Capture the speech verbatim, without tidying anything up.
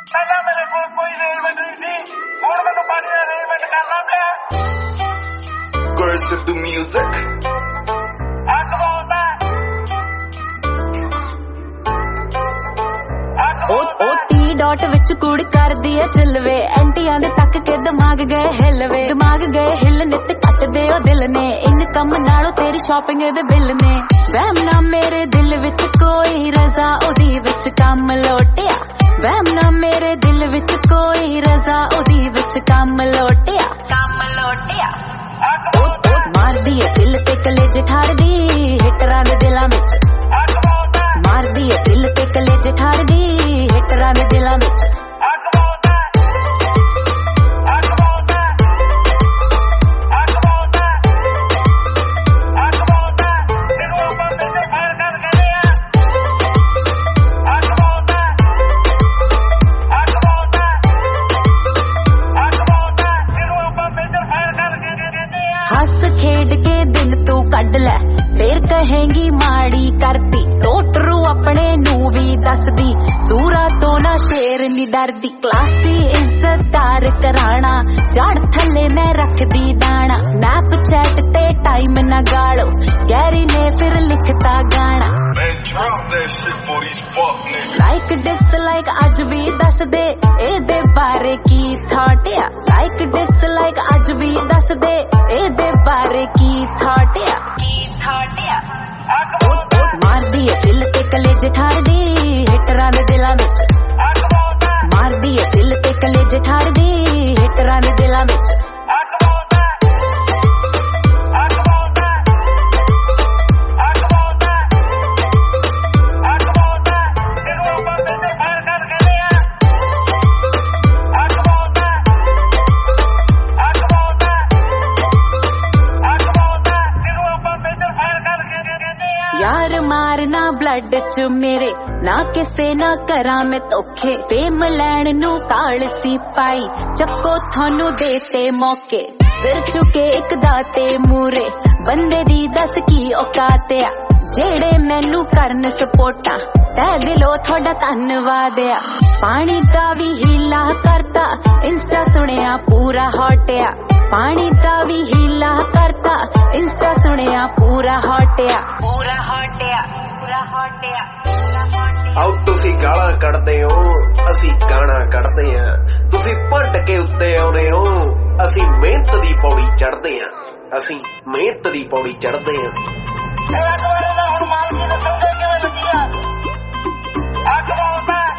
ਪਹਿਲਾਂ ਮੇਰੇ ਕੋਲ ਕੋਈ ਅਰੇਂਜਮੈਂਟ ਨਹੀਂ ਸੀ, ਹੁਣ ਮੈਨੂੰ ਪਾਣੀ ਦਾ ਅਰੇਂਜਮੈਂਟ ਕਰਨਾ ਪਿਆ। Girls with the music. ਅੱਗ ਬਹੁਤ ਹੈ, ਉਹ ਉਹ ਟੀ ਡਾਟ ਵਿੱਚ ਕੁੜ ਕਰਦੀ ਐ ਚਲਵੇ, ਐਂਟੀਆਂ ਦੇ ਤੱਕ ਕੇ ਦਿਮਾਗ ਗਏ ਹਿੱਲਵੇ, ਦਿਮਾਗ ਗਏ ਹਿੱਲ ਨਿੱਤ ਕੱਟਦੇ ਉਹ ਦਿਲ ਨੇ, ਇਨਕਮ ਨਾਲੋਂ ਤੇਰੀ ਸ਼ਾਪਿੰਗ ਦੇ ਬਿੱਲ ਨੇ। ਵਹਿਮ ਨਾ ਮੇਰੇ ਦਿਲ ਵਿੱਚ ਕੋਈ ਰਜ਼ਾ, ਉਹਦੀ ਵਿੱਚ ਕੰਮ ਲੋਟਿਆ, ਵਹਿਮ ਨਾ ਮੇਰੇ ਦਿਲ ਵਿੱਚ ਕੋਈ ਰਜ਼ਾ, ਉਹਦੀ ਵਿੱਚ ਕੰਮ ਲੋਟਿਆ, ਕੰਮ ਲੋਟਿਆ। ਮਾਰਦੀ ਐ ਚਿੱਲ ਤੇ ਕਲੇਜ ਠਾਰਦੀ, ਹਿਟਰਾਂ ਦੇ ਦਿਲਾਂ ਵਿੱਚ ਮਾਰਦੀ ਐ ਚਿੱਲ ਤੇ ਕਲੇਜ ਠਾਰਦੀ, ਹਿਟਰਾਂ ਦੇ ਦਿਲਾਂ ਵਿੱਚ। ਹੱਸ ਖੇਡ ਕੇ ਦਿਨ ਤੂੰ ਕੱਢ ਲੈ, ਫੇਰ ਕਹੇਂਗੀ ਮਾੜੀ ਕਰਤੀ, ਟੋਟਰੂ ਆਪਣੇ ਨੂੰ ਵੀ ਦੱਸਦੀ, ਸੂਰਾ ਤੋਂ ਨਾ ਸ਼ੇਰ ਨੀ ਡਰਦੀ। ਕਲਾਸੀ ਇੱਜ਼ਤਦਾਰ ਕਰਾਣਾ, ਜੜ ਥੱਲੇ ਮੈਂ ਰੱਖਦੀ ਦਾਣਾ, ਸਨੈਪਚੈਟ ਤੇ ਟਾਈਮ ਨਾ ਗਾਲੋ, ਗੈਰੀ ਨੇ ਫਿਰ ਲਿਖਤਾ ਗਾਣਾ। ਲਾਈਕ ਡਿਸਲਾਈਕ ਅੱਜ ਵੀ ਦੱਸ ਦੇ, ਇਹਦੇ ਬਾਰੇ ਕੀ ਥਾਟ ਆ, ਲਾਈਕ ਡਿਸਲਾਈਕ ਅੱਜ ਵੀ ਦੱਸ ਦੇ, ਇਹਦੇ ਬਾਰੇ ਕੀ ਥਾਟ ਆ, ਕੀ ਥਾਟ ਆ। ਮਾਰਦੀ ਐ ਚਿੱਲ ਤੇ ਕਲੇਜ ਠਾਰਦੀ, ਹਿਟਰਾਂ ਦੇ ਦਿਲਾਂ ਵਿੱਚ ਮਾਰਦੀ ਐ ਚਿੱਲ ਤੇ ਕਲੇਜ ਠਾਰਦੀ, ਹਿਟਰਾਂ ਦੇ ਦਿਲਾਂ ਵਿੱਚ। ਯਾਰ ਮਾਰਨਾ ਬਲੱਡ ਚ ਮੇਰੇ, ਨਾ ਕਿਸੇ ਨਾ ਕਰਾਂ ਮੈਂ ਧੋਖੇ, ਫੇਮ ਲੈਣ ਨੂੰ ਕਾਲ ਸੀ ਪਾਈ, ਚੱਕੋ ਤੁਹਾਨੂੰ ਦੇਤੇ ਮੌਕੇ, ਸਿਰ ਚੁੱਕੇ ਇੱਕ ਦਾਤੇ ਮੂਰੇ, ਬੰਦੇ ਦੀ ਦੱਸ ਕੀ ਔਕਾਤ ਆ, ਜਿਹੜੇ ਮੈਨੂੰ ਕਰਨ ਸਪੋਰਟਾਂ, ਤਹਿ ਦਿਲੋਂ ਤੁਹਾਡਾ ਧੰਨਵਾਦ ਆ। ਪਾਣੀ ਦਾ ਵੀ ਹੀਲਾ ਕਰਤਾ, ਇੰਸਟਾ ਸੁਣਿਆ ਪੂਰਾ ਹੌਟ ਆ, ਪਾਣੀ ਦਾ ਵੀ ਹੀਲਾ ਕਰਤਾ, ਇੰਸਟਾ ਸੁਣਿਆ ਪੂਰਾ ਹੌਟ ਆ, ਪੂਰਾ ਹੌਟ ਆ, ਪੂਰਾ ਹੌਟ ਆ। ਆਓ ਤੁਸੀਂ ਗਾਲਾਂ ਕੱਢਦੇ ਹੋ, ਅਸੀਂ ਗਾਣਾ ਕੱਢਦੇ ਆਂ, ਤੁਸੀਂ ਭੱਟ ਕੇ ਉੱਤੇ ਆਉਨੇ ਹੋ, ਅਸੀਂ ਮਿਹਨਤ ਦੀ ਪੌੜੀ ਚੜ੍ਹਦੇ ਆਂ, ਅਸੀਂ ਮਿਹਨਤ ਦੀ ਪੌੜੀ ਚੜ੍ਹਦੇ ਆਂ। ਹੁਣ ਮਾਲਕੀ ਦੱਸੋਗੇ ਕਿਵੇਂ ਲੱਗੀ ਆ? ਅੱਗ ਬਹੁਤ ਹੈ,